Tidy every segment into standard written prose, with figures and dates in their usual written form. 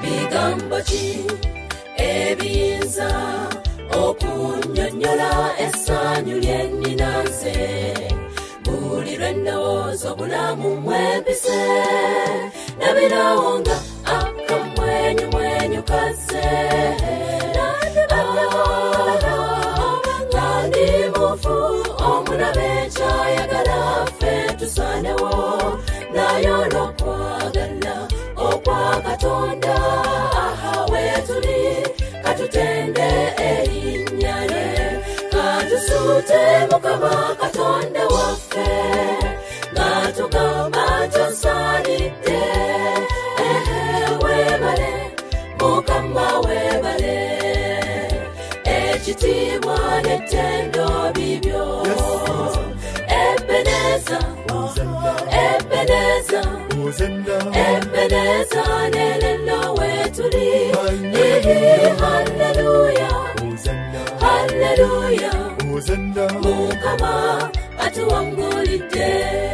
bigambo ki ebiyinza okunnyonnyola essanyu lye nnina nze buli lwe ndowooza obulamu mwempise nabirawo nga akamwenyumwenyu kaze nga ndi mufu omulabe kyayagala ffe tusaanewo naye olw'okwagala okwa Katonda wetuli katutende erinnya lye katusuute Mukama Katonda waffe nga tugamba tosaanidde weebale Mukama weebale ekitiibwa n'ettendo bibyo Ebeneza Ebeneza Ebeneza nelelo wetuli Haleluya Haleluya Mukama atuwangulidde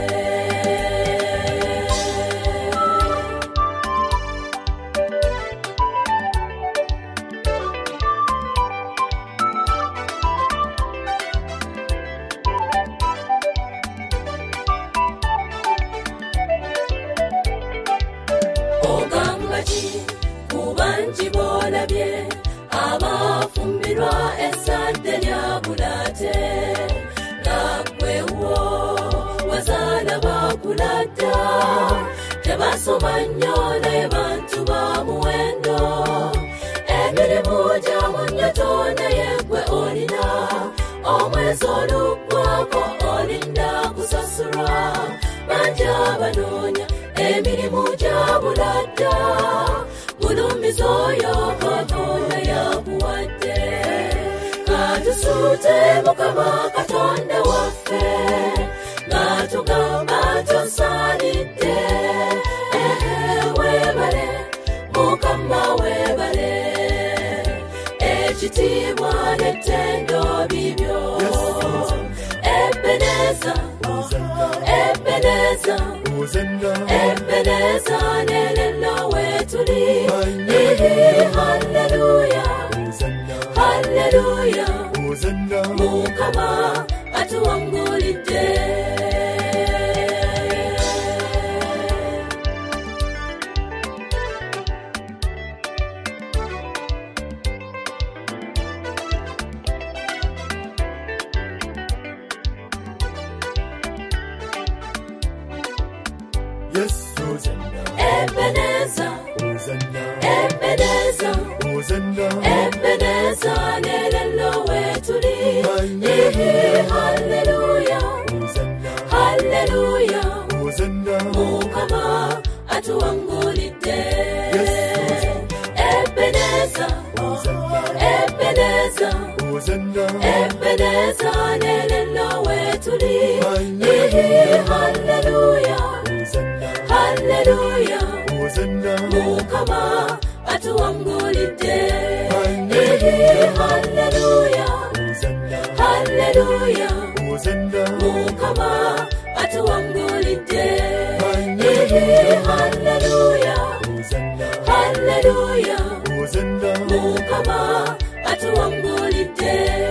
kubanji bolabye abafumbirwa esadde lya bulate nagwewo wazaala bakuladda tebasoma nnyo naye bantu ba muwendo emirimu gyamu nnyo naye gwe olina omwezi oluggwako olinda kusasulwa bangi abanoonya emirimu gya buladda bulumiza oyo Katonda yakuwadde katusuute Mukama Katonda waffe nga tugamba tosaanidde weebale Mukama weebale ekitiibwa n'ettendo bibyo Ebeneza Ebeneza Ebeneza nelelo wetuli Haleluya Haleluya Mukama atuwangulidde Ebeneza Ebeneza Ebeneza nelelo wetuli Haleluya Haleluya Mukama atuwangulidde Ebeneza Ebeneza Ebeneza nelelo wetuli Haleluya Haleluya Mukama atuwangulidde Haleluya Haleluya Mukama atuwangulidde Haleluya Haleluya Mukama atuwangulidde